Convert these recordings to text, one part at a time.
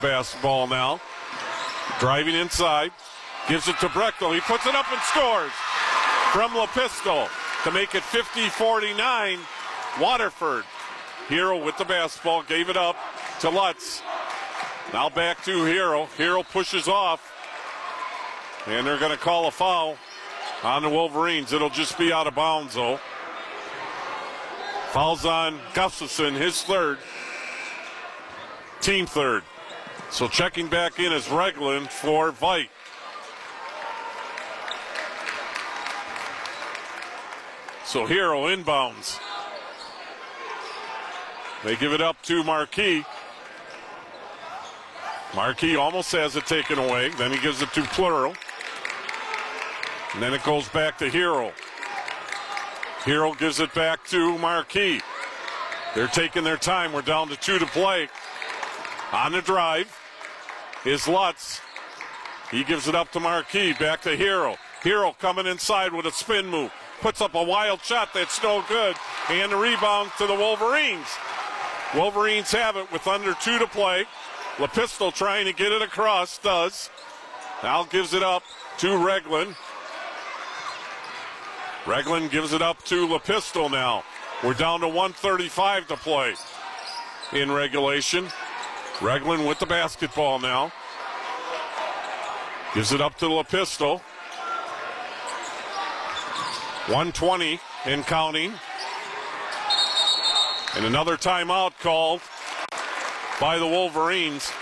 basketball now. Driving inside. Gives it to Brechtel. He puts it up and scores from Lepisto to make it 50-49. Waterford. Hero with the basketball. Gave it up to Lutz. Now back to Hero. Hero pushes off. And they're going to call a foul on the Wolverines. It'll just be out of bounds, though. Fouls on Gustafson, his third. Team third. So checking back in is Regland for Veit. So Hero inbounds. They give it up to Marquis. Marquis almost has it taken away. Then he gives it to Plural. And then it goes back to Hero. Hero gives it back to Marquis. They're taking their time. We're down to 2 to play. On the drive is Lutz. He gives it up to Marquis. Back to Hero. Hero coming inside with a spin move. Puts up a wild shot that's no good. And the rebound to the Wolverines. Wolverines have it with under 2 to play. Lepisto trying to get it across. Does. Now gives it up to Regland. Regland gives it up to Lepisto now. We're down to 1:35 to play in regulation. Regland with the basketball now. Gives it up to Lepisto. 1:20 and counting. And another timeout called by the Wolverines.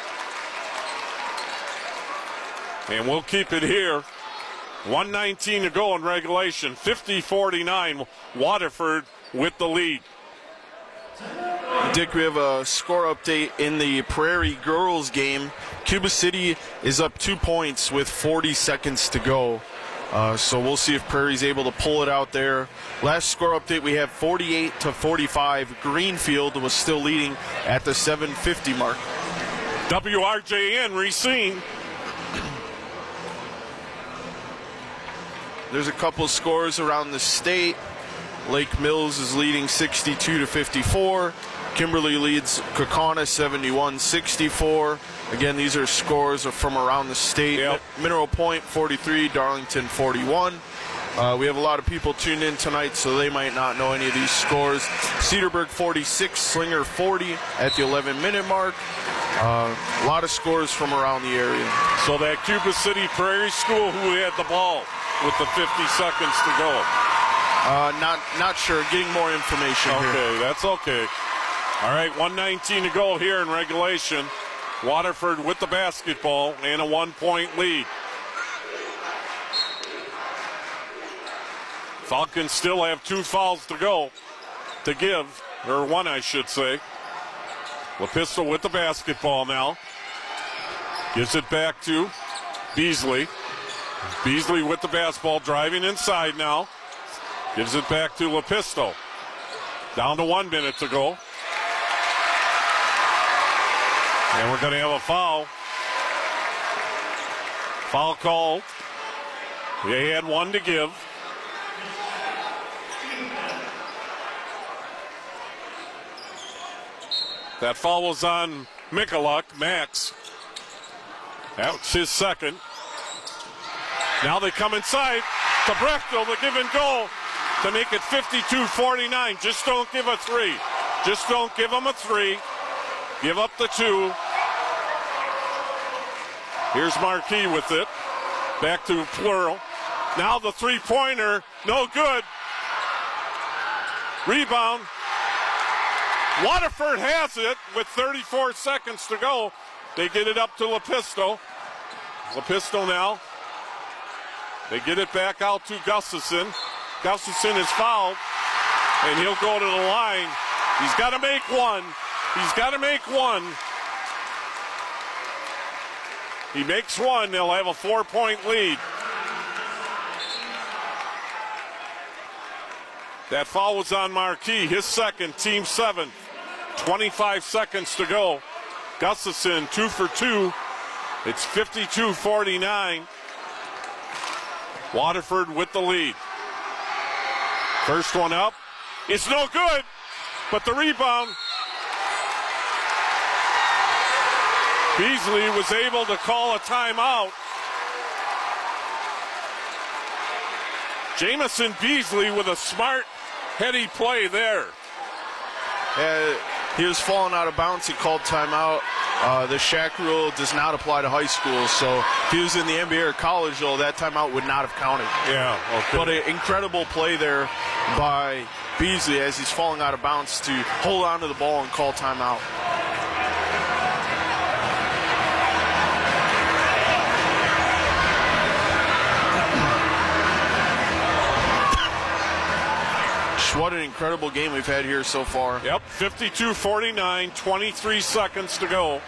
And we'll keep it here. 1:19 to go in regulation. 50-49. Waterford with the lead. Dick, we have a score update in the Prairie girls game. Cuba City is up 2 points with 40 seconds to go. So we'll see if Prairie's able to pull it out there. Last score update, we have 48-45. Greenfield was still leading at the 7:50 mark. WRJN Racine. There's a couple scores around the state. Lake Mills is leading 62-54. Kimberly leads Kaukauna 71-64. Again, these are scores from around the state. Yep. Mineral Point 43, Darlington 41. We have a lot of people tuned in tonight, so they might not know any of these scores. Cedarburg 46, Slinger 40 at the 11-minute mark. A lot of scores from around the area. So that Cuba City Prairie School who had the ball with the 50 seconds to go. Not sure. Getting more information here. Okay, that's okay. All right, 1:19 to go here in regulation. Waterford with the basketball and a 1-point lead. Falcons still have 2 fouls to go to give, or 1 I should say. Lepisto with the basketball now. Gives it back to Beasley. Beasley with the basketball, driving inside now. Gives it back to Lepisto. Down to 1 minute to go. And we're going to have a foul. Foul called. They had 1 to give. That foul was on Mikulak, Max. That's his second. Now they come inside to Brechtel, the give and goal to make it 52-49. Just don't give a 3. Just don't give them a 3. Give up the 2. Here's Marquis with it. Back to Plural. Now the 3-pointer. No good. Rebound. Waterford has it with 34 seconds to go. They get it up to Lepisto. Lepisto now. They get it back out to Gustafson. Gustafson is fouled, and he'll go to the line. He's got to make 1. He's got to make 1. He makes 1. They'll have a 4-point lead. That foul was on Marquis, his second, team 7th. 25 seconds to go. Gustafson 2 for 2. It's 52-49. Waterford with the lead. First one up. It's no good, but the rebound Beasley was able to call a timeout. Jamison Beasley with a smart, heady play there. He was falling out of bounds. He called timeout. The Shack rule does not apply to high school, so if he was in the NBA or college, though, that timeout would not have counted. Yeah, okay. But an incredible play there by Beasley as he's falling out of bounds to hold on to the ball and call timeout. What an incredible game we've had here so far. Yep, 52-49, 23 seconds to go.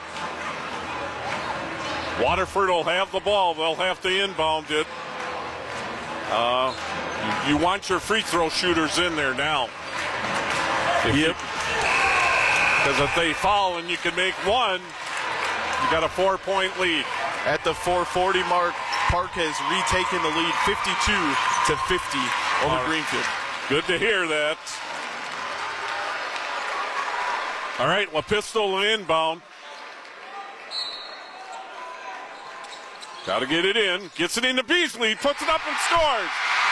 Waterford will have the ball. They'll have to inbound it. You want your free throw shooters in there now. Yep. Because if they foul and you can make one, you got a 4-point lead. At the 4:40 mark, Park has retaken the lead 52-50 over Greenfield. Good to hear that. All right, LaPistol inbound. Got to get it in. Gets it into Beasley. Puts it up and scores.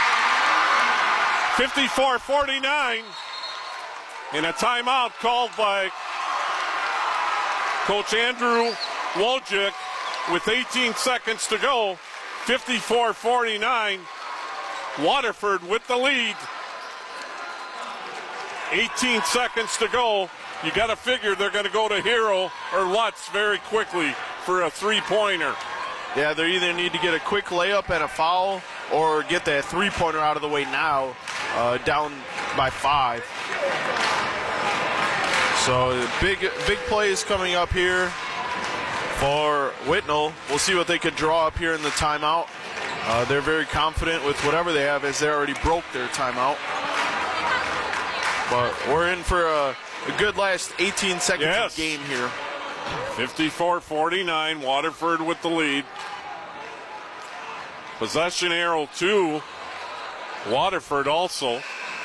54-49. And a timeout called by Coach Andrew Wojcik with 18 seconds to go. 54-49. Waterford with the lead. 18 seconds to go. You got to figure they're going to go to Hero or Lutz very quickly for a three-pointer. Yeah, they either need to get a quick layup and a foul or get that three-pointer out of the way now, down by 5. So big plays coming up here for Whitnall. We'll see what they could draw up here in the timeout. They're very confident with whatever they have as they already broke their timeout. But we're in for a good last 18 seconds of game here. 54-49, Waterford with the lead. Possession arrow to Waterford also.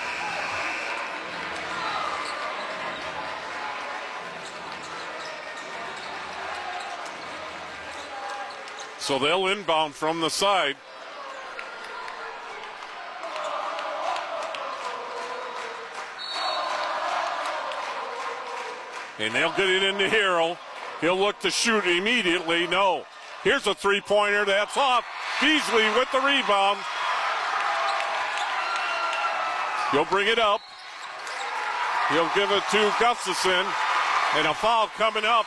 So they'll inbound from the side. And they'll get it into Hero. He'll look to shoot immediately. No. Here's a three-pointer. That's off. Beasley with the rebound. He'll bring it up. He'll give it to Gustafson. And a foul coming up.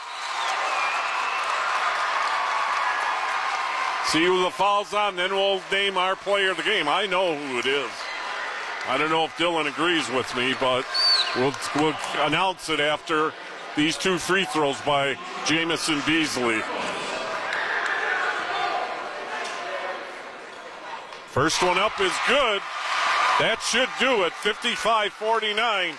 See who the foul's on, then we'll name our player of the game. I know who it is. I don't know if Dylan agrees with me, but we'll announce it after these two free throws by Jamison Beasley. First one up is good. That should do it, 55-49.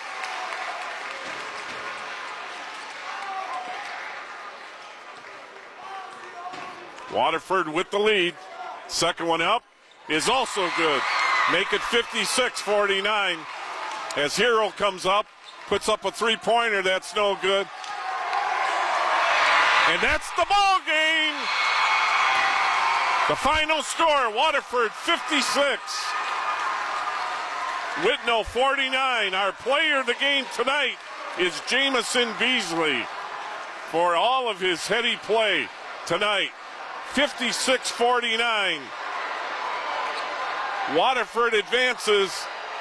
Waterford with the lead. Second one up is also good. Make it 56-49 as Hero comes up. Puts up a three-pointer, that's no good. And that's the ball game. The final score, Waterford 56. Whitnall 49. Our player of the game tonight is Jamison Beasley for all of his heady play tonight. 56-49. Waterford advances.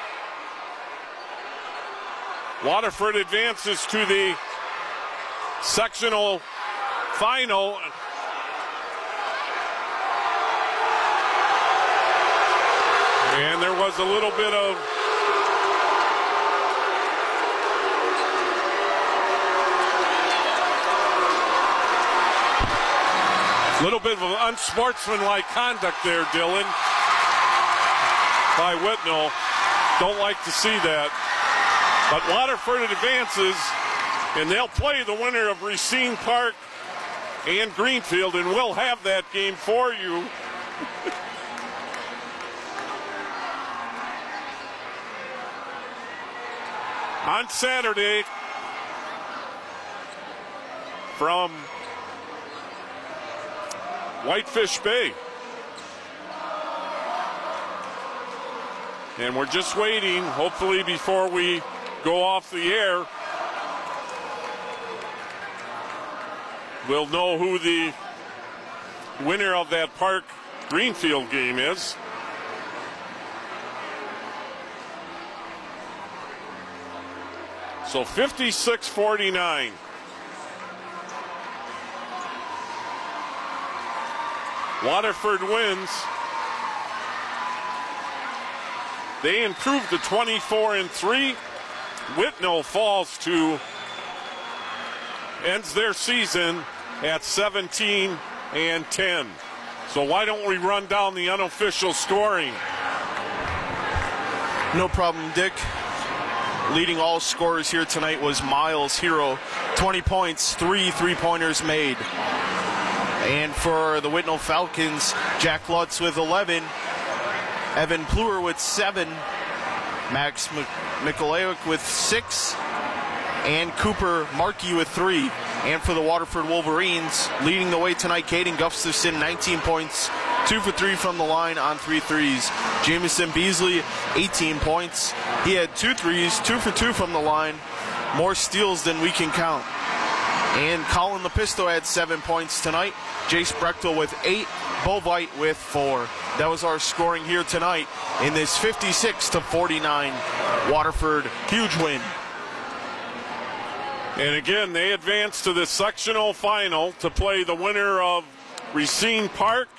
Waterford advances to the sectional final. And there was a little bit of unsportsmanlike conduct there, Dylan, by Whitnall. Don't like to see that. But Waterford advances, and they'll play the winner of Racine Park and Greenfield, and we'll have that game for you. On Saturday from Whitefish Bay. And we're just waiting, hopefully before we go off the air, we'll know who the winner of that Park Greenfield game is. So 56-49. Waterford wins. They improved to 24-3. Whitnall falls to, ends their season at 17-10. So why don't we run down the unofficial scoring? No problem, Dick. Leading all scorers here tonight was Miles Hero, 20 points, 3 3-pointers made. And for the Whitnall Falcons, Jack Lutz with 11, Evan Pluer with 7, Max Mikolajczyk with 6, and Cooper Markey with 3. And for the Waterford Wolverines, leading the way tonight, Caden Gustafson, 19 points, 2 for 3 from the line on 3 threes. Jamison Beasley, 18 points. He had 2 threes, 2 for 2 from the line. More steals than we can count. And Colin Lepisto had 7 points tonight. Jace Brechtel with 8, Bo Veit with 4. That was our scoring here tonight in this 56-49 Waterford huge win. And again, they advance to the sectional final to play the winner of Racine Park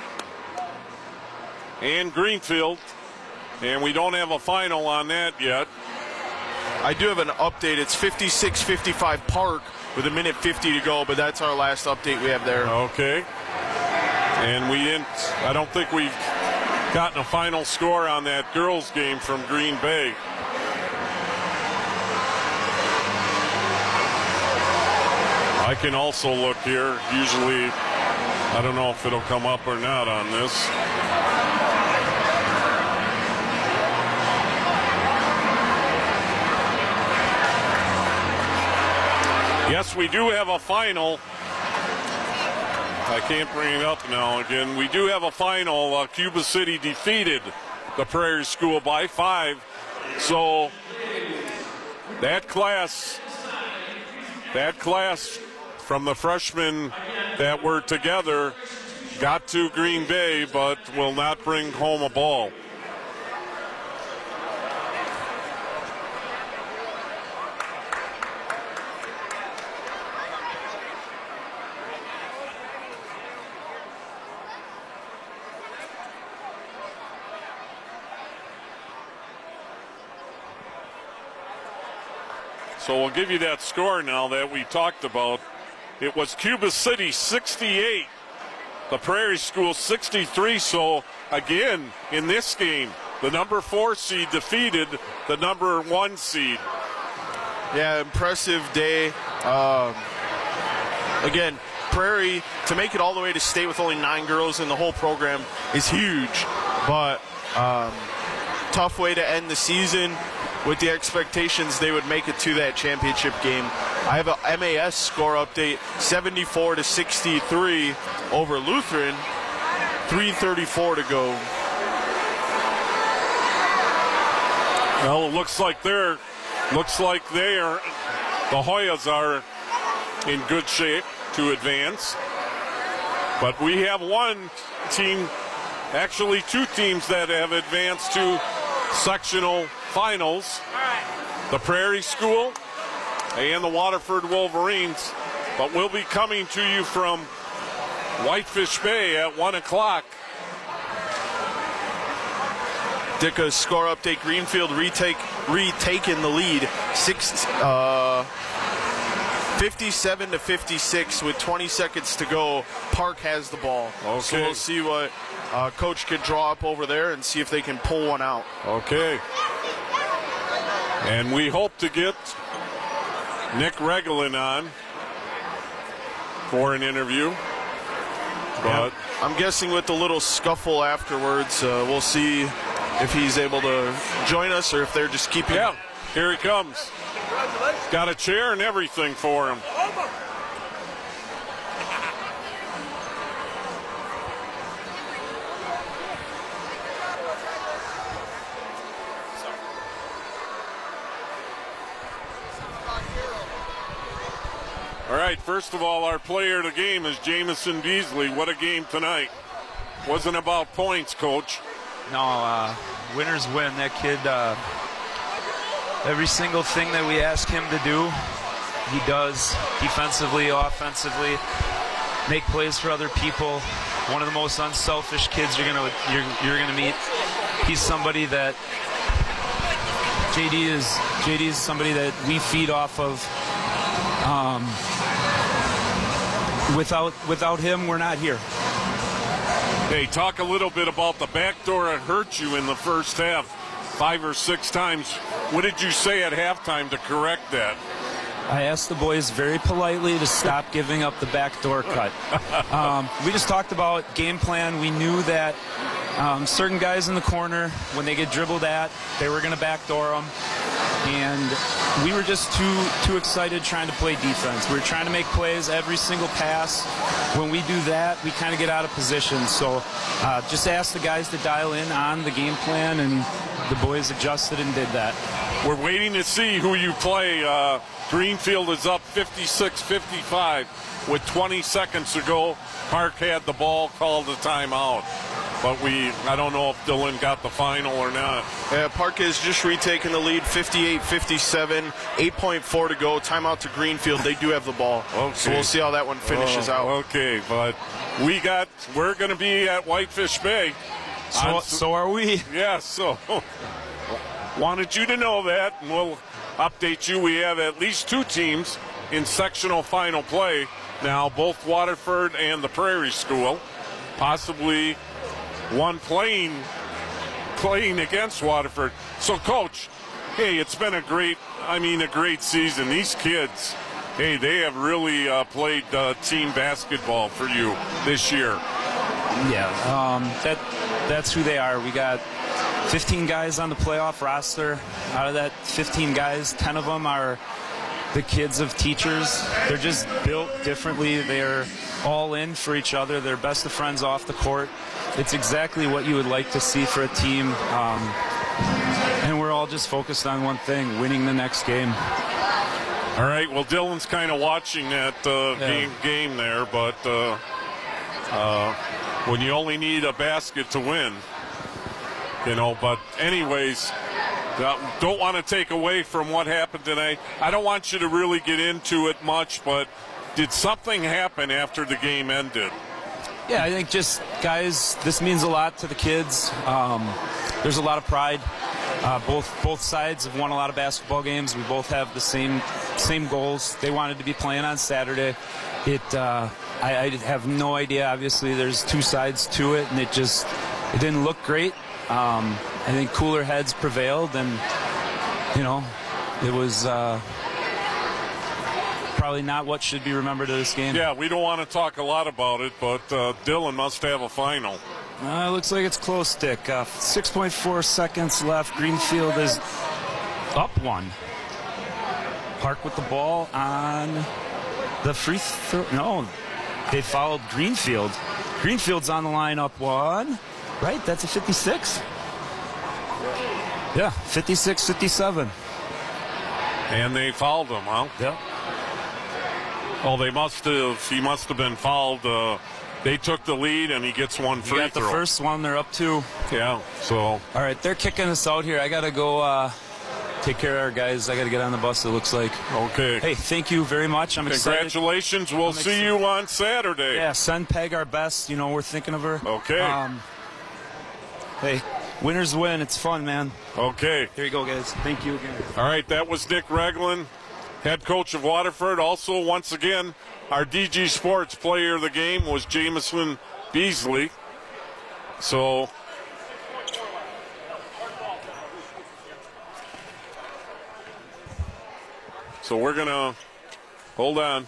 and Greenfield. And we don't have a final on that yet. I do have an update. It's 56-55 Park with 1:50 to go, but that's our last update we have there. Okay. And I don't think we've gotten a final score on that girls game from Green Bay. I can also look here. Usually, I don't know if it'll come up or not on this. Yes, we do have a final. I can't bring it up now again. We do have a final. Cuba City defeated the Prairie School by 5. So that class from the freshmen that were together got to Green Bay but will not bring home a ball. So we'll give you that score now that we talked about. It was Cuba City 68, the Prairie School 63. So again, in this game, the number 4 seed defeated the number 1 seed. Yeah, impressive day. Again, Prairie, to make it all the way to state with only 9 girls in the whole program is huge. But tough way to end the season with the expectations they would make it to that championship game. I have a MAS score update, 74-63 over Lutheran, 3:34 to go. Well, it looks like the Hoyas are in good shape to advance. But we have one team, actually 2 teams that have advanced to sectional finals, the Prairie School and the Waterford Wolverines. But we'll be coming to you from Whitefish Bay at 1 o'clock. Dicka's score update, Greenfield retaken the lead, 57-56 with 20 seconds to go. Park has the ball. Okay. So we'll see what Coach can draw up over there and see if they can pull one out. Okay. And we hope to get Nick Regelin on for an interview. But I'm guessing with the little scuffle afterwards, we'll see if he's able to join us or if they're just keeping. Yeah, here he comes. Got a chair and everything for him. right, first of all, our player of the game is Jamison Beasley. What a game tonight. Wasn't about points, Coach. No, winners win. That kid, every single thing that we ask him to do, he does, defensively, offensively, make plays for other people. One of the most unselfish kids you're gonna meet. He's somebody that JD is somebody that we feed off of. Without him, we're not here. Hey, talk a little bit about the backdoor that hurt you in the first half 5 or 6 times. What did you say at halftime to correct that? I asked the boys very politely to stop giving up the backdoor cut. We just talked about game plan. We knew that certain guys in the corner, when they get dribbled at, they were going to backdoor them. And we were just too excited trying to play defense. We were trying to make plays every single pass. When we do that, we kind of get out of position. So just asked the guys to dial in on the game plan, and the boys adjusted and did that. We're waiting to see who you play. Greenfield is up 56-55 with 20 seconds to go. Park had the ball, called a timeout. But I don't know if Dylan got the final or not. Park has just retaken the lead, 58-57, 8.4 to go. Timeout to Greenfield. They do have the ball. Okay. So we'll see how that one finishes out. Okay, but we're going to be at Whitefish Bay. So are we. Yeah, so wanted you to know that, and we'll update you. We have at least 2 teams in sectional final play now, both Waterford and the Prairie School, possibly one playing against Waterford. So, Coach, hey, it's been a great season. These kids, hey, they have really played team basketball for you this year. Yeah, that's who they are. We got 15 guys on the playoff roster. Out of that 15 guys, 10 of them are the kids of teachers. They're just built differently. They're all in for each other. They're best of friends off the court. It's exactly what you would like to see for a team. And we're all just focused on one thing, winning the next game. All right, well, Dylan's kind of watching that game there, but when you only need a basket to win, but anyways, don't want to take away from what happened tonight. I don't want you to really get into it much, but did something happen after the game ended? Yeah, I think just, guys, this means a lot to the kids. There's a lot of pride. Both sides have won a lot of basketball games. We both have the same goals. They wanted to be playing on Saturday. I have no idea. Obviously, there's 2 sides to it, and it didn't look great. I think cooler heads prevailed, and it was probably not what should be remembered of this game. Yeah, we don't want to talk a lot about it, but Dylan must have a final. It looks like it's close, Dick. 6.4 seconds left. Greenfield is up 1. Park with the ball on the free throw. No, they fouled Greenfield. Greenfield's on the line, up 1. Right, that's a 56. Yeah, 56-57. And they fouled him, huh? Yep. Oh, he must have been fouled. They took the lead, and he gets one free throw. Got the first one. They're up 2. Yeah, so. All right, they're kicking us out here. I got to go take care of our guys. I got to get on the bus, it looks like. Okay. Hey, thank you very much. I'm excited. Congratulations. We'll see you on Saturday. Yeah, send Peg our best. We're thinking of her. Okay. Hey, winners win. It's fun, man. Okay. Here you go, guys. Thank you again. All right, that was Nick Reglan, head coach of Waterford. Also, once again, our DG Sports player of the game was Jamison Beasley. So we're going to hold on.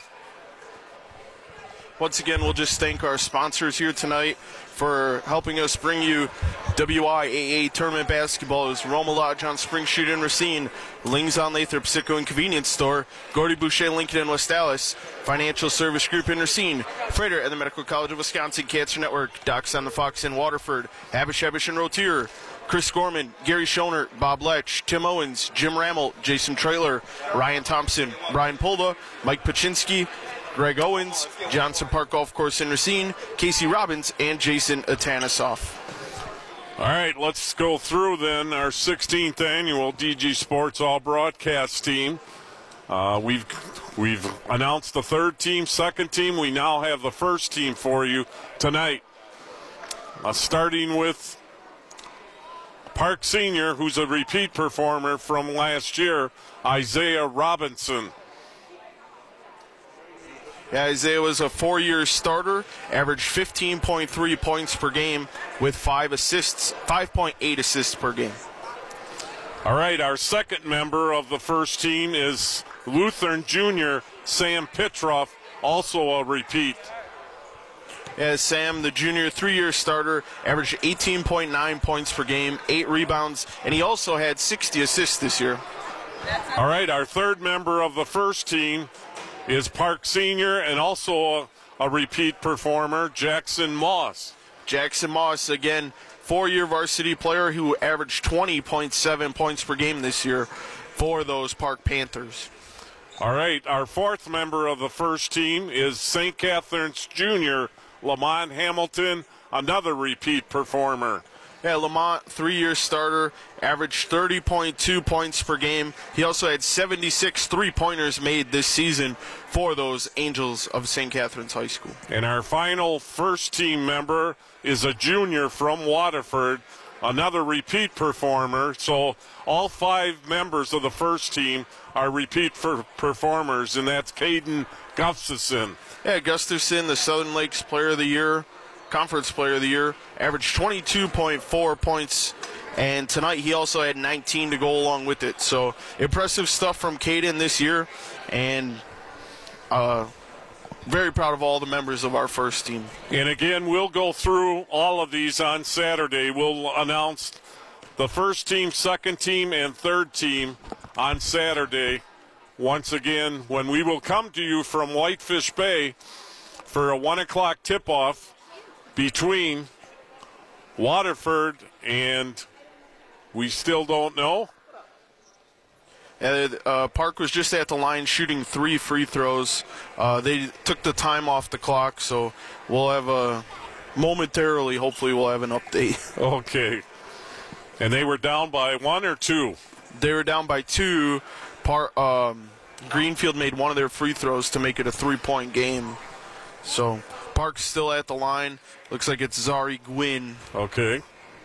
Once again, we'll just thank our sponsors here tonight for helping us bring you WIAA Tournament Basketball. Is Roma Lodge on Spring Street in Racine, Lings on Lathrop, Sitco and Convenience Store, Gordy Boucher, Lincoln and West Dallas, Financial Service Group in Racine, Freighter and the Medical College of Wisconsin, Cancer Network, Docs on the Fox in Waterford, Abish and Rotier, Chris Gorman, Gary Schoner, Bob Lech, Tim Owens, Jim Rammel, Jason Trailer, Ryan Thompson, Brian Polda, Mike Paczynski, Greg Owens, Johnson Park Golf Course in Racine, Casey Robbins, and Jason Atanasoff. All right, let's go through then our 16th annual DG Sports All Broadcast team. We've announced the third team, second team. We now have the first team for you tonight. Starting with Park Senior, who's a repeat performer from last year, Isaiah Robinson. Yeah, Isaiah was a 4-year starter, averaged 15.3 points per game with 5.8 assists per game. All right, our second member of the first team is Lutheran junior Sam Pitroff, also a repeat. Yeah, Sam, the junior 3-year starter, averaged 18.9 points per game, 8 rebounds, and he also had 60 assists this year. All right, our third member of the first team is Park Senior and also a repeat performer, Jackson Moss. Jackson Moss, again, 4-year varsity player who averaged 20.7 points per game this year for those Park Panthers. All right, our fourth member of the first team is St. Catherine's junior Lamont Hamilton, another repeat performer. Yeah, Lamont, 3-year starter, averaged 30.2 points per game. He also had 76 three-pointers made this season for those Angels of St. Catherine's High School. And our final first team member is a junior from Waterford, another repeat performer. So all 5 members of the first team are repeat performers, and that's Caden Gustafson. Yeah, Gustafson, the Southern Lakes Player of the Year, Conference Player of the Year, averaged 22.4 points, and tonight he also had 19 to go along with it. So impressive stuff from Caden this year, and very proud of all the members of our first team. And again, we'll go through all of these on Saturday. We'll announce the first team, second team, and third team on Saturday. Once again, when we will come to you from Whitefish Bay for a 1 o'clock tip-off between Waterford and we still don't know. Park was just at the line shooting 3 free throws. They took the time off the clock, so we'll have momentarily, hopefully we'll have an update. Okay. And they were down by 1 or 2? They were down by 2. Greenfield made one of their free throws to make it a 3-point game. So Park's still at the line. Looks like it's Zari Gwynn. Okay.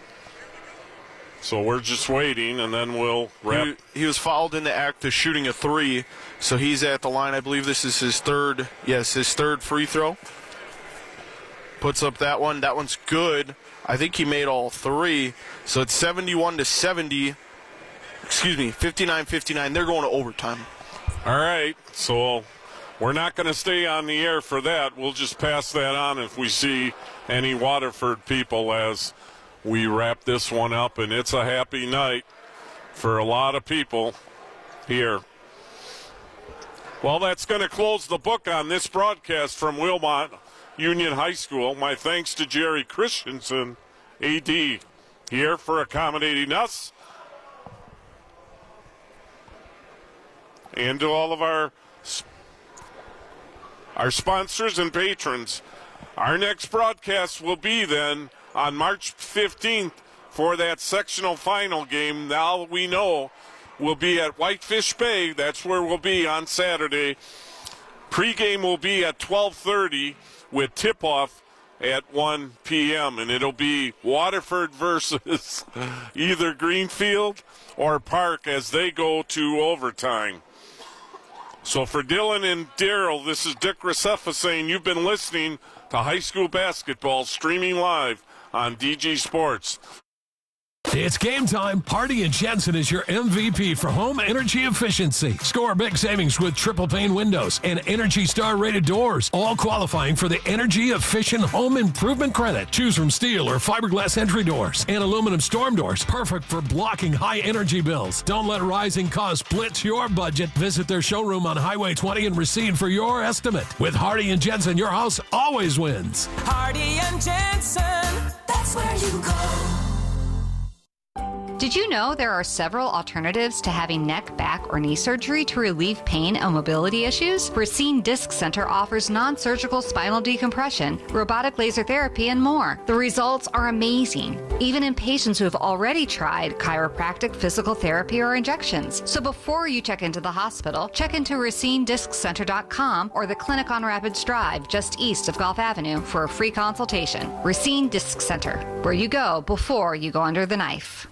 So we're just waiting, and then we'll wrap. He was fouled in the act of shooting a 3, so he's at the line. I believe this is his third free throw. Puts up that one. That one's good. I think he made all 3. So it's 71-70. 59-59. They're going to overtime. All right. So we're not going to stay on the air for that. We'll just pass that on if we see any Waterford people as we wrap this one up. And it's a happy night for a lot of people here. Well, that's going to close the book on this broadcast from Wilmot Union High School. My thanks to Jerry Christensen, AD, here for accommodating us, and to all of our sponsors and patrons. Our next broadcast will be then on March 15th for that sectional final game. Now we know we'll be at Whitefish Bay. That's where we'll be on Saturday. Pre-game will be at 12:30 with tip-off at 1 p.m. And it'll be Waterford versus either Greenfield or Park as they go to overtime. So for Dylan and Daryl, this is Dick Racefa saying you've been listening to high school basketball streaming live on DG Sports. It's game time. Hardy & Jensen is your MVP for home energy efficiency. Score big savings with triple pane windows and Energy Star rated doors, all qualifying for the energy efficient home improvement credit. Choose from steel or fiberglass entry doors and aluminum storm doors, perfect for blocking high energy bills. Don't let rising costs blitz your budget. Visit their showroom on Highway 20 in Racine for your estimate. With Hardy & Jensen, your house always wins. Hardy & Jensen, that's where you go. Did you know there are several alternatives to having neck, back, or knee surgery to relieve pain and mobility issues? Racine Disc Center offers non-surgical spinal decompression, robotic laser therapy, and more. The results are amazing, even in patients who have already tried chiropractic, physical therapy, or injections. So before you check into the hospital, check into RacineDiscCenter.com or the clinic on Rapids Drive, just east of Gulf Avenue, for a free consultation. Racine Disc Center, where you go before you go under the knife.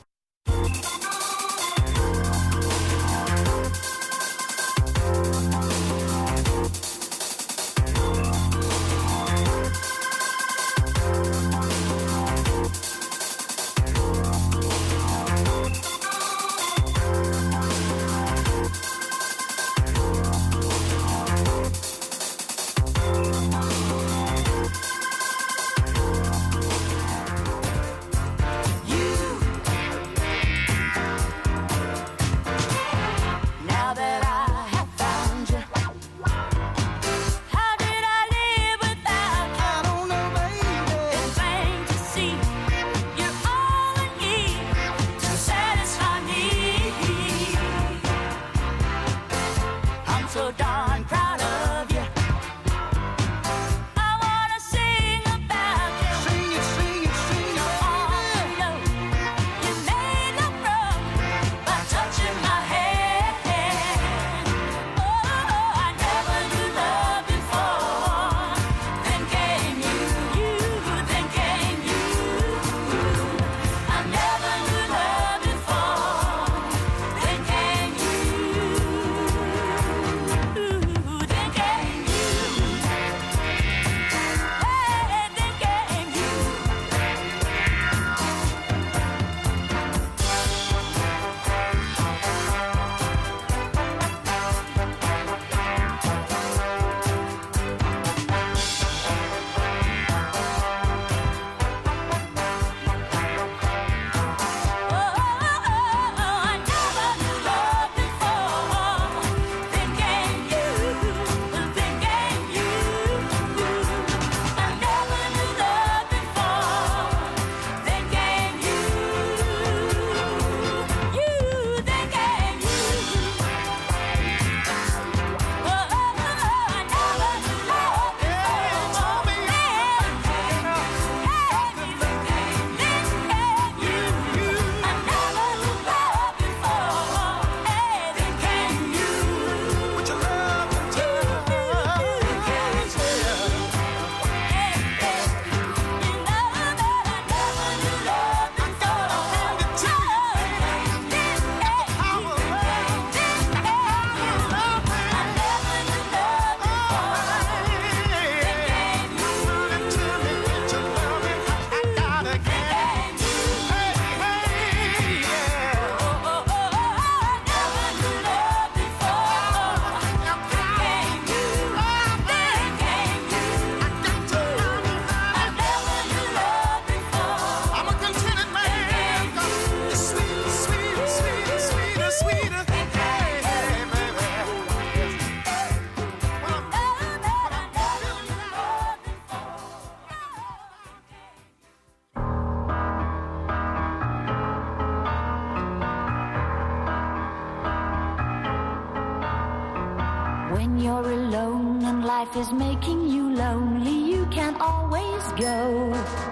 When you're alone and life is making you lonely, you can always go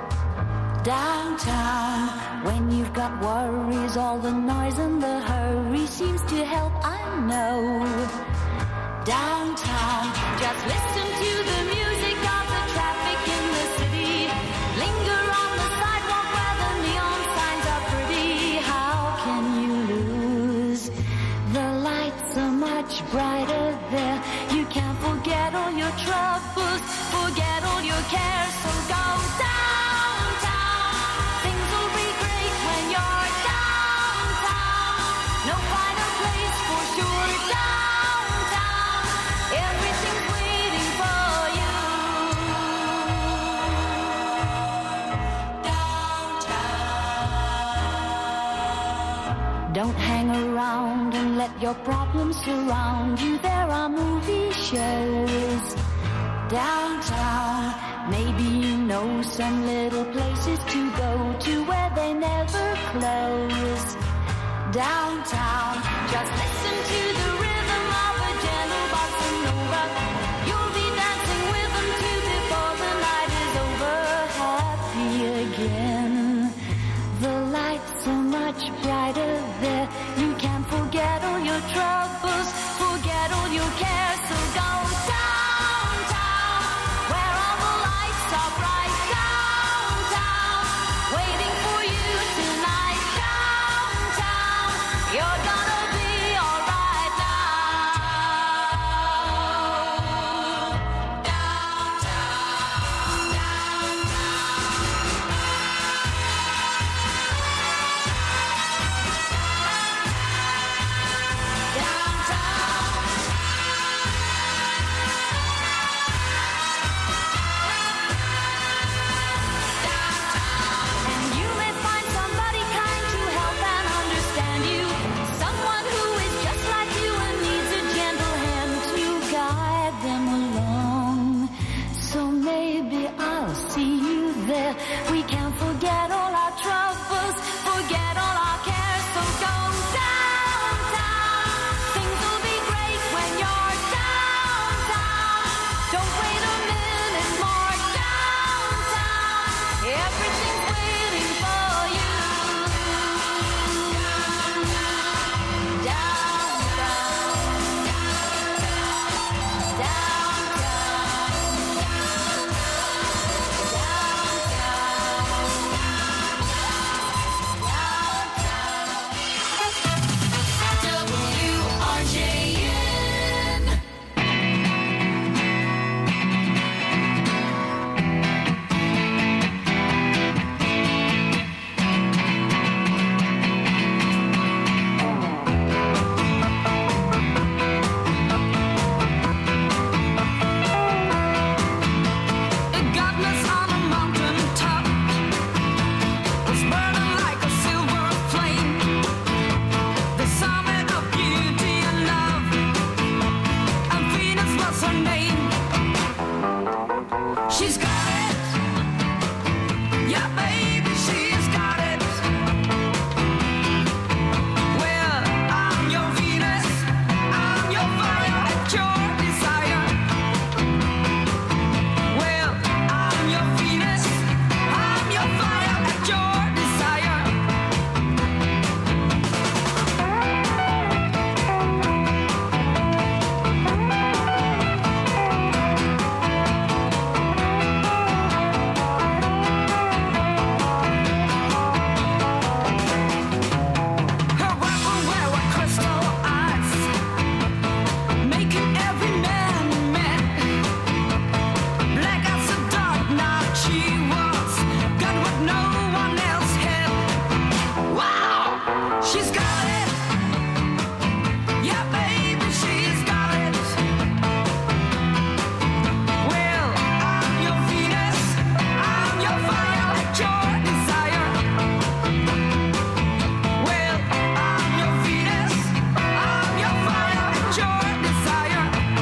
downtown. When you've got worries, all the noise and the hurry seems to help, I know. Downtown, just listen to the music of the traffic in the city. Linger on the sidewalk where the neon signs are pretty. How can you lose? The lights are much brighter there. You can't forget all your troubles, forget all your cares, so go downtown. Things will be great when you're downtown. No finer place for sure, downtown. Everything's waiting for you. Downtown. Don't hang around and let your problems surround you. There are movie shows downtown. Maybe you know some little places to go to where they never close. downtown. Just listen to the rhythm of a gentle bossa nova. You'll be dancing with them too before the night is over. Happy again. The lights are much brighter there. You can forget all your troubles, forget all your cares. So go downtown, where all the lights are bright. Downtown, waiting for you tonight. Downtown, you're gonna be alright now. Downtown, and you may find somebody kind to help and understand you. Someone who is just like you and needs a gentle hand to guide them along. So maybe I'll see you there. We can forget all our troubles, forget all our cares. So go downtown. Things will be great when you're downtown. Don't wait a minute more. Downtown, everything's waiting for you. WRJN. A godless on a mountain top was burning like a silver flame. The summit of beauty and love, and Venus was her name. She's got it, yeah, baby, she's got it. Well, I'm your Venus, I'm your fire at your desire. Well, I'm your Venus, I'm your fire at your desire. Her weapon were crystal eyes, making every man mad. Black as the dark night she was, got what no one else had. Wow, she's got it, yeah, baby, she's got it. Well, I'm your Venus, I'm your fire at your desire. Well, I'm your Venus, I'm your fire at your desire.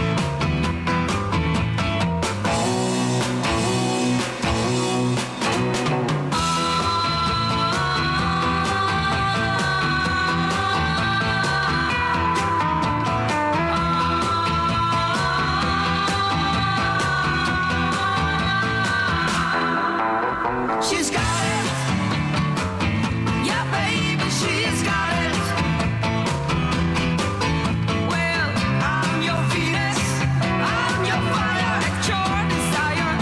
She's got it, yeah, baby, she's got it. Well, I'm your Venus, I'm your fire at your desire.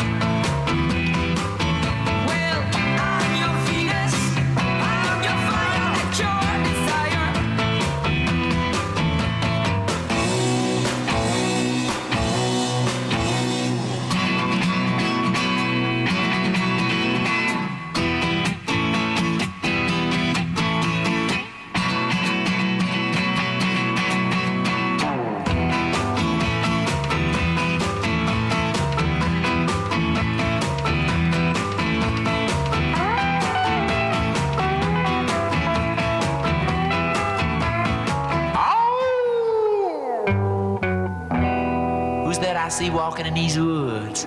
Well, I'm your Venus, I'm your fire at your desire. Who's that I see walking in these woods?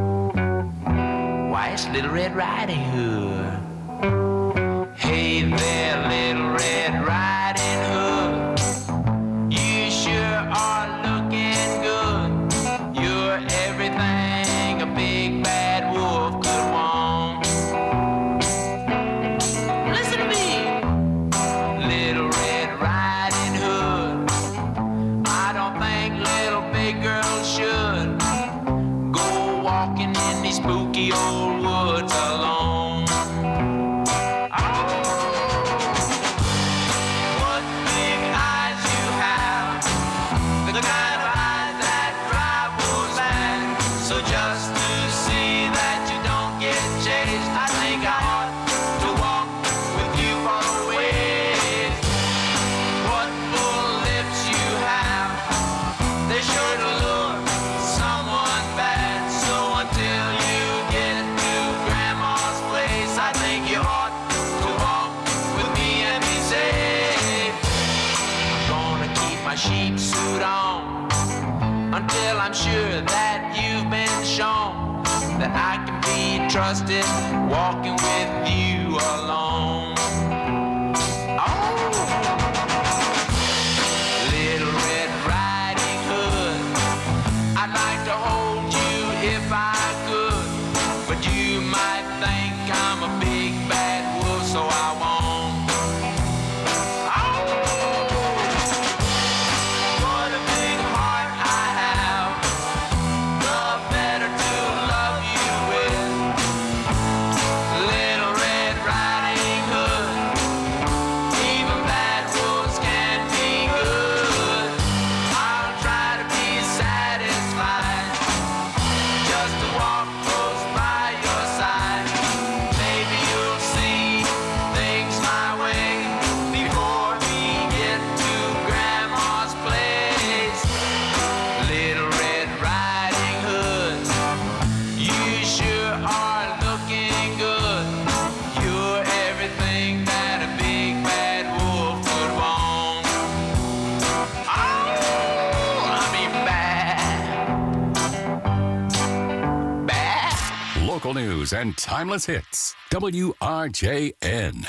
Why, it's Little Red Riding Hood. Hey there, Little Red Riding until I'm sure that you've been shown that I can be trusted walking with you alone. Oh, Little Red Riding Hood, I'd like to hold you if I could, but you might think I'm a big bad wolf, so I won't. What a big heart I have, the better to love you with. Little Red Riding Hood, even bad wolves can be good. I'll try to be satisfied just to walk close by your side. Maybe you'll see things my way before we get to Grandma's place. Little Red Riding Hood, you sure are looking good. You're everything that a big bad wolf would want. Oh, I mean bad. Local news and timeless hits. WRJN.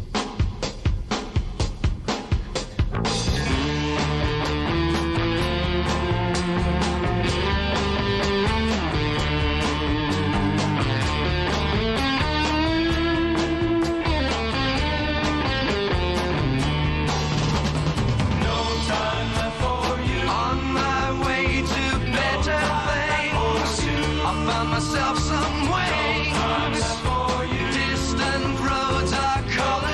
On my way to better things, I found myself some ways. Distant roads are calling.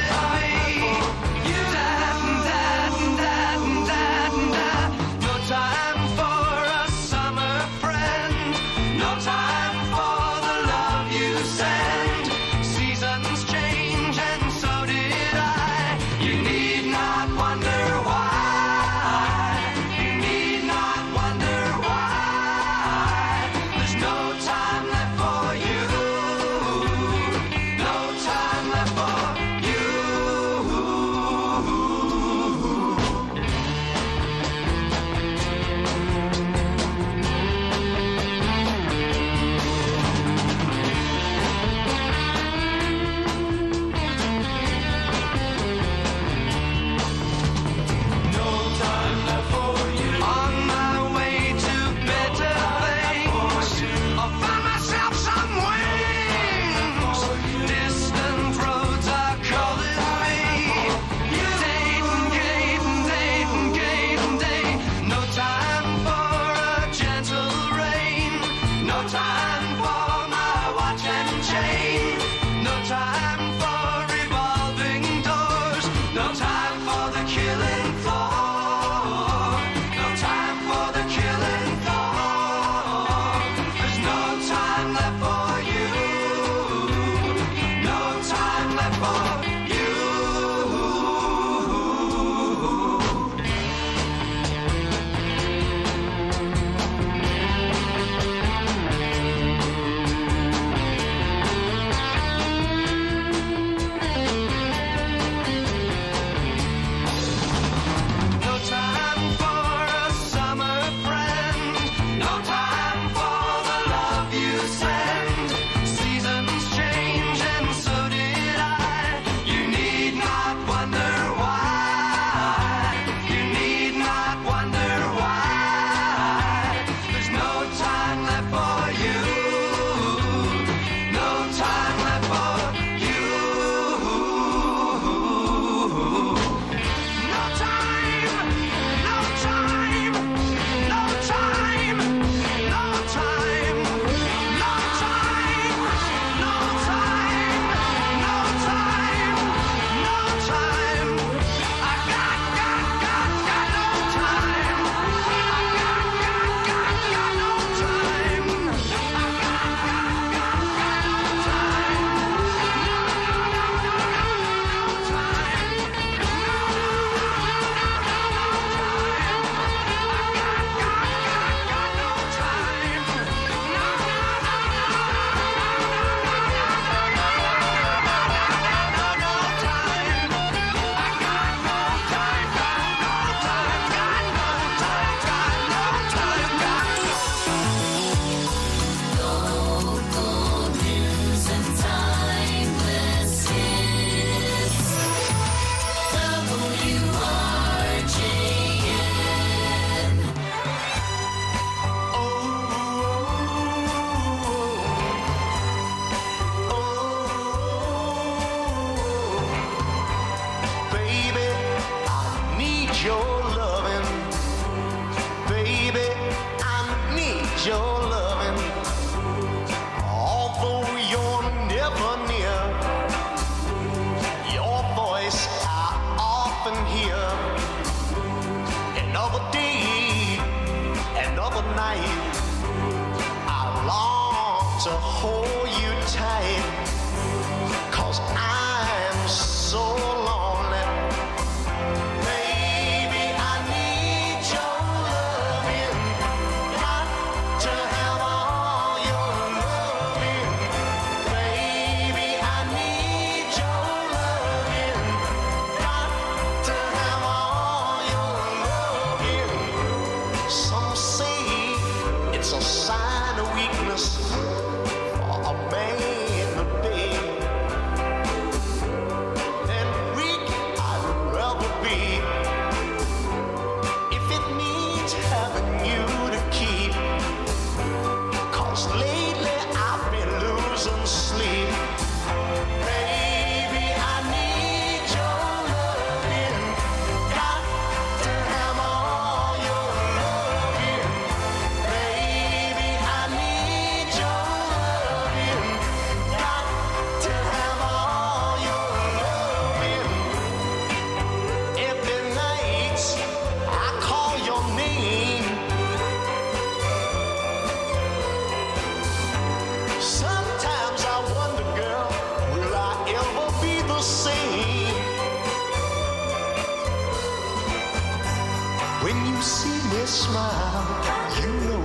smile, you know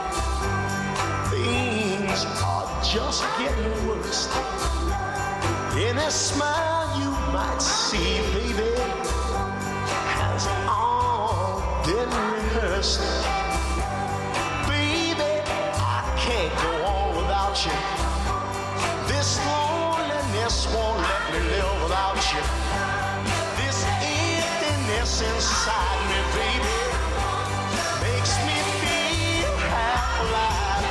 things are just getting worse. Any smile you might see, baby, has all been rehearsed. Baby, I can't go on without you. This loneliness won't let me live without you. This emptiness inside me, baby, makes me feel half alive.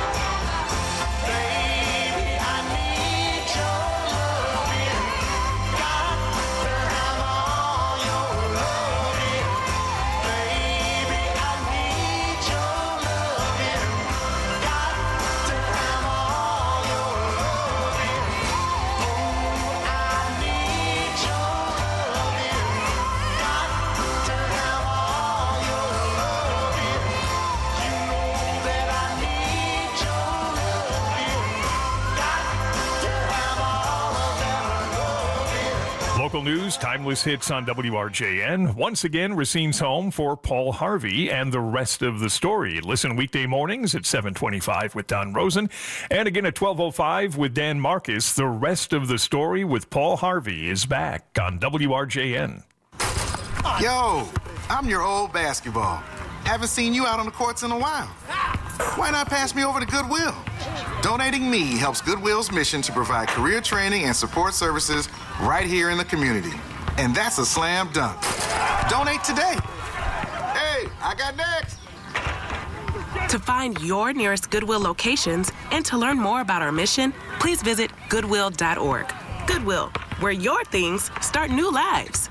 Baby, I need your loving. Got to have all your loving. Baby, I need your loving. Got to have all your loving. Oh, I need your loving. Got to have all your loving. You know that I need your loving. Got to have all of that loving. Local news, timeless hits on WRJN. Once again, Racine's home for Paul Harvey and the rest of the story. Listen weekday mornings at 7:25 with Don Rosen. And again at 12:05 with Dan Marcus. The rest of the story with Paul Harvey is back on WRJN. Yo, I'm your old basketball. Haven't seen you out on the courts in a while. Why not pass me over to Goodwill? Donating me helps Goodwill's mission to provide career training and support services right here in the community. And that's a slam dunk. Donate today. Hey, I got next. To find your nearest Goodwill locations and to learn more about our mission, please visit goodwill.org. Goodwill, where your things start new lives.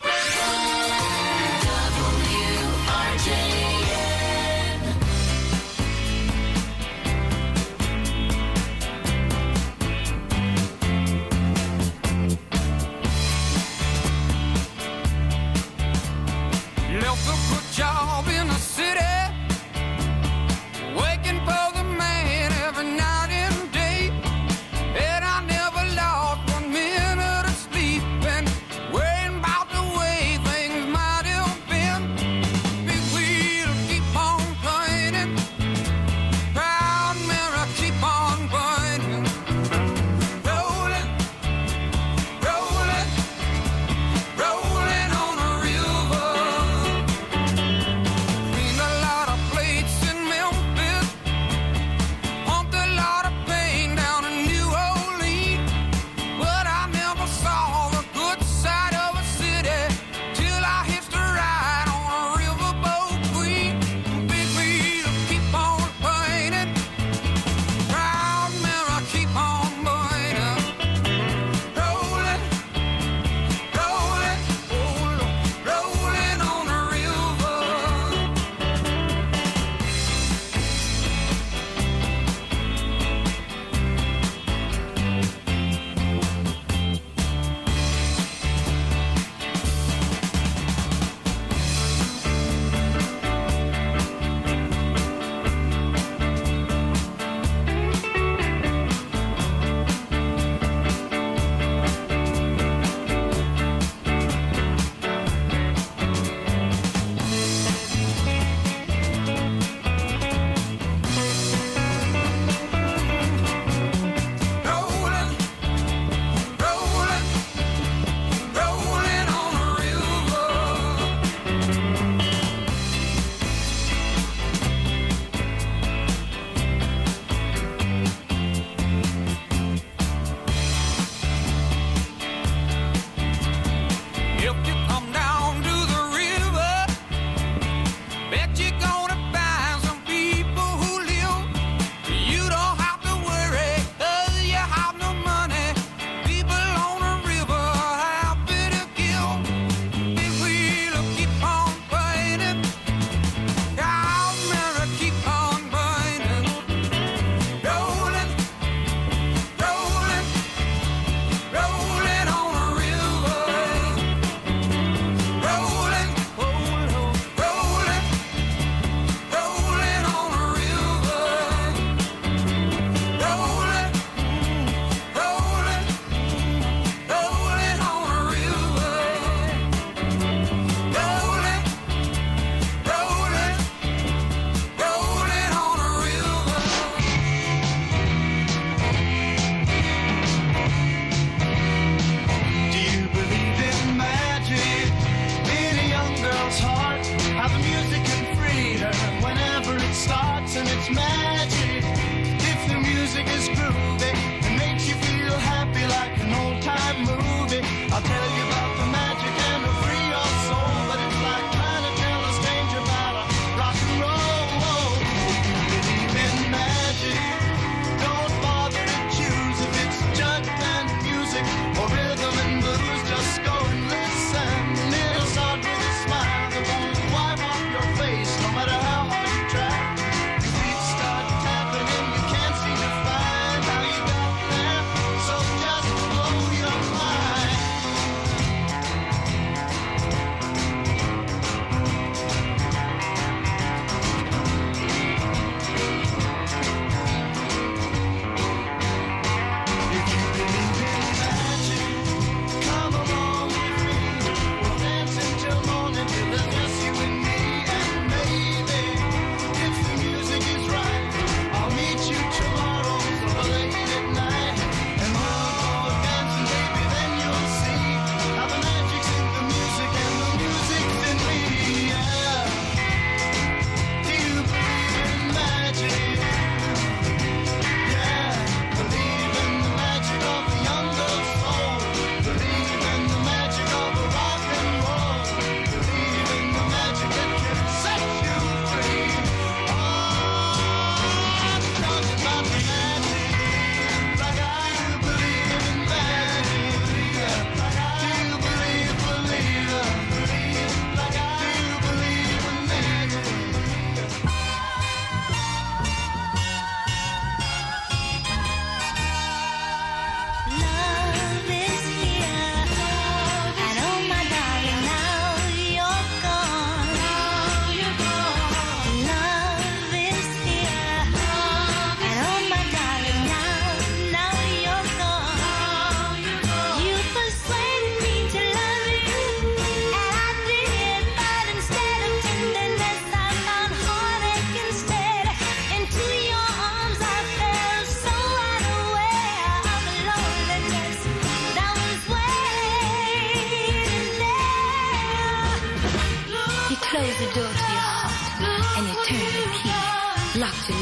Left a good job in the city, waking for the man every night and day. And I never lost 1 minute of sleep, and worrying about the way things might have been. Big wheel keep on turning, proud mirror keep on burning. Rolling, rolling, rolling on a river.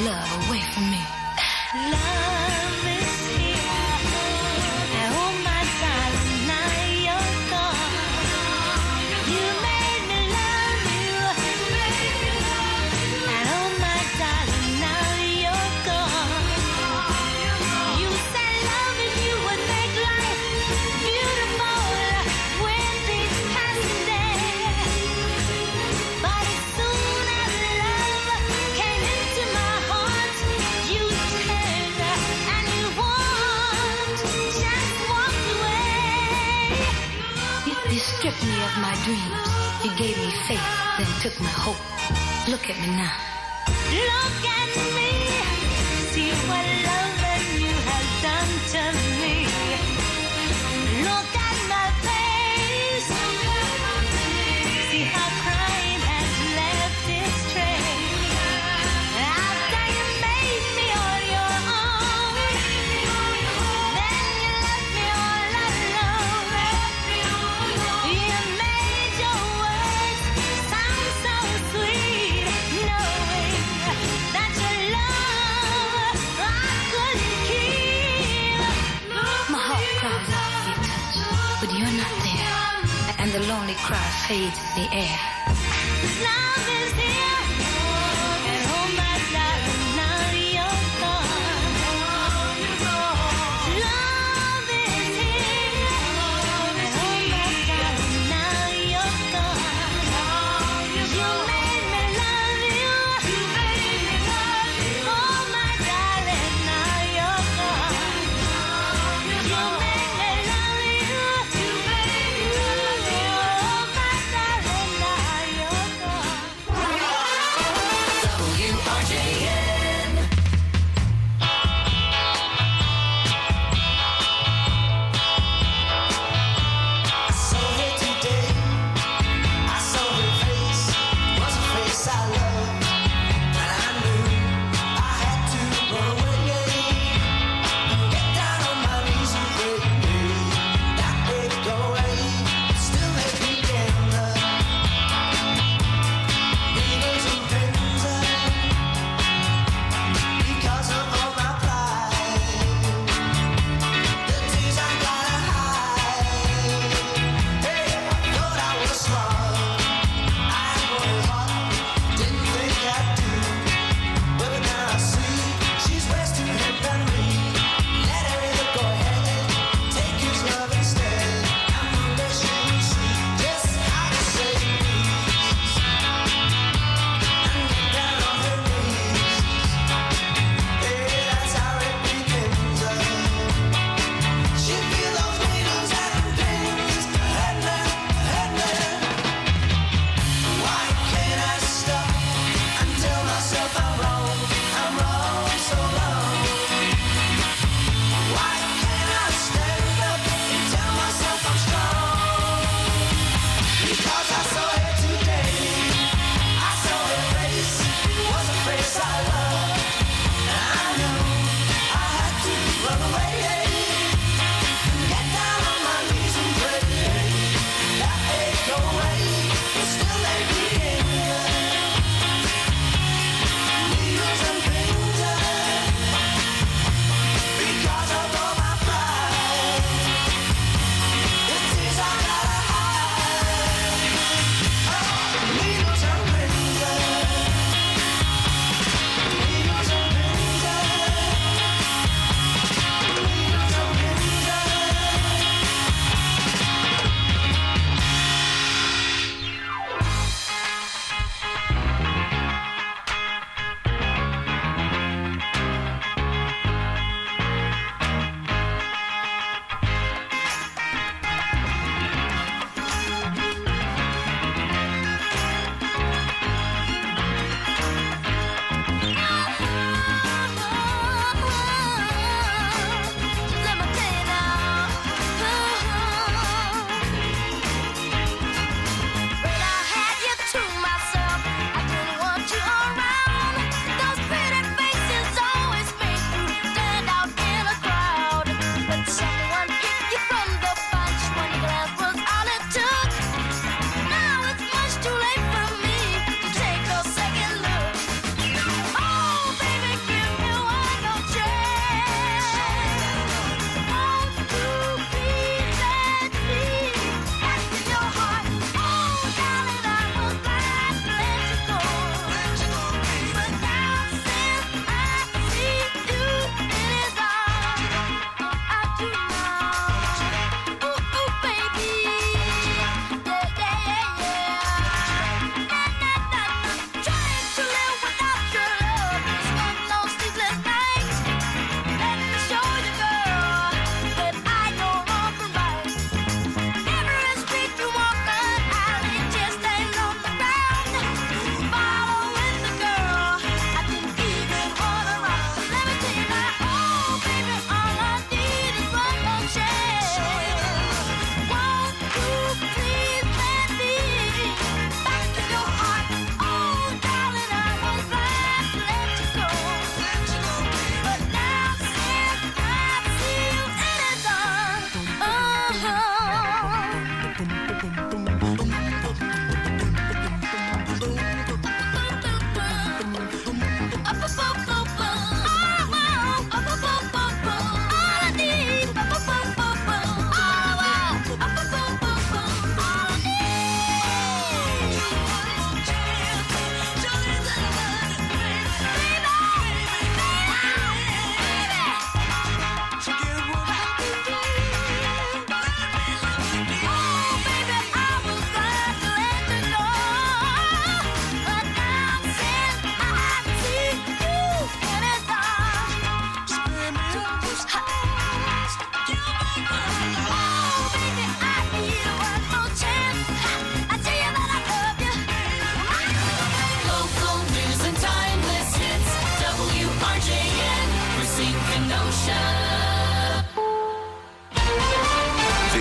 love away from me. Love is here. Oh, my darling, now you're gone. You made me love you. And oh, my darling, now you're gone. You said loving you would make life beautiful when these passing days. But as soon as love came into my heart, you turned and you just walked away. You stripped me of my dreams. You gave me faith, then took my hope. Look at me now. Look at me. See what loving you has done to me. Look at my face. See how crying has left its trace. After you made me on your own, then you left me all alone. You made your words sound so sweet, knowing that your love I couldn't keep. My heart cries out for your touch, but you're not there, and the lonely cry fades in the air. Love is here, and oh my darling, now you're gone. Love is here, and oh my darling, now you're gone. You made me love you. Oh my darling, now you're gone. You made me love you. Oh my darling, now you're gone.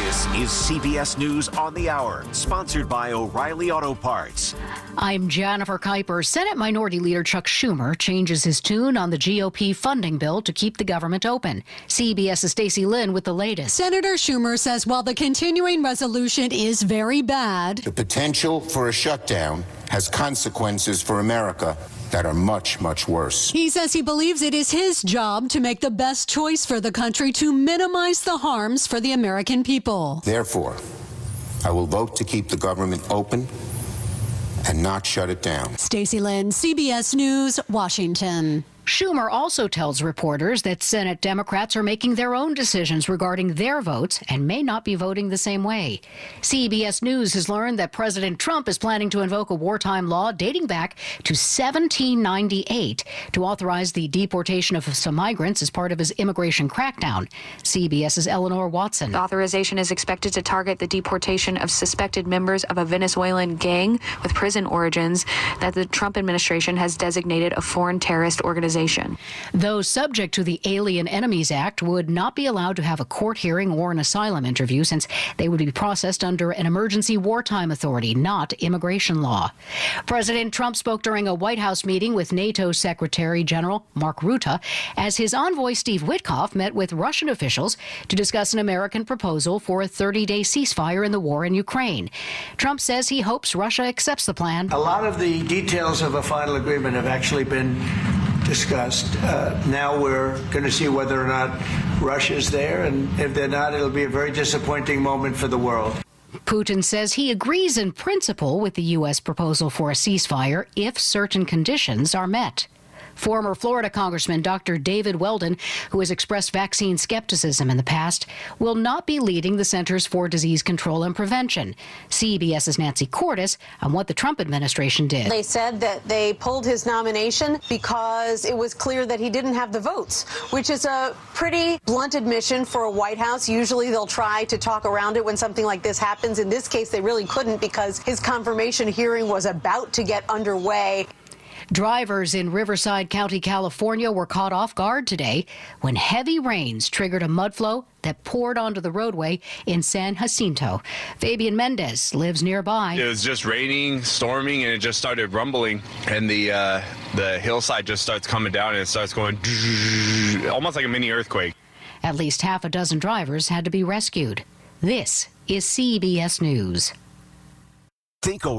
This is CBS News on the Hour, sponsored by O'Reilly Auto Parts. I'm Jennifer Kuiper. Senate Minority Leader Chuck Schumer changes his tune on the GOP funding bill to keep the government open. CBS's Stacey Lynn with the latest. Senator Schumer says while the continuing resolution is very bad, the potential for a shutdown has consequences for America that are much, much worse. He says he believes it is his job to make the best choice for the country to minimize the harms for the American people. Therefore, I will vote to keep the government open and not shut it down. Stacey Lynn, CBS News, Washington. Schumer also tells reporters that Senate Democrats are making their own decisions regarding their votes and may not be voting the same way. CBS News has learned that President Trump is planning to invoke a wartime law dating back to 1798 to authorize the deportation of some migrants as part of his immigration crackdown. CBS's Eleanor Watson. The authorization is expected to target the deportation of suspected members of a Venezuelan gang with prison origins that the Trump administration has designated a foreign terrorist organization. Those subject to the Alien Enemies Act would not be allowed to have a court hearing or an asylum interview since they would be processed under an emergency wartime authority, not immigration law. President Trump spoke during a White House meeting with NATO Secretary General Mark Rutte as his envoy Steve Witkoff met with Russian officials to discuss an American proposal for a 30-day ceasefire in the war in Ukraine. Trump says he hopes Russia accepts the plan. A lot of the details of a final agreement have actually been discussed. Now we're going to see whether or not Russia's there, and if they're not, it'll be a very disappointing moment for the world. Putin says he agrees in principle with the U.S. proposal for a ceasefire if certain conditions are met. Former Florida Congressman Dr. David Weldon, who has expressed vaccine skepticism in the past, will not be leading the Centers for Disease Control and Prevention. CBS's Nancy Cordes on what the Trump administration did. They said that they pulled his nomination because it was clear that he didn't have the votes, which is a pretty blunt admission for a White House. Usually they'll try to talk around it when something like this happens. In this case, they really couldn't because his confirmation hearing was about to get underway. Drivers in Riverside County, California were caught off guard today when heavy rains triggered a mud flow that poured onto the roadway in San Jacinto. Fabian Mendez lives nearby. It was just raining, storming, and it just started rumbling. And the hillside just starts coming down and it starts going almost like a mini earthquake. At least half a dozen drivers had to be rescued. This is CBS News. Think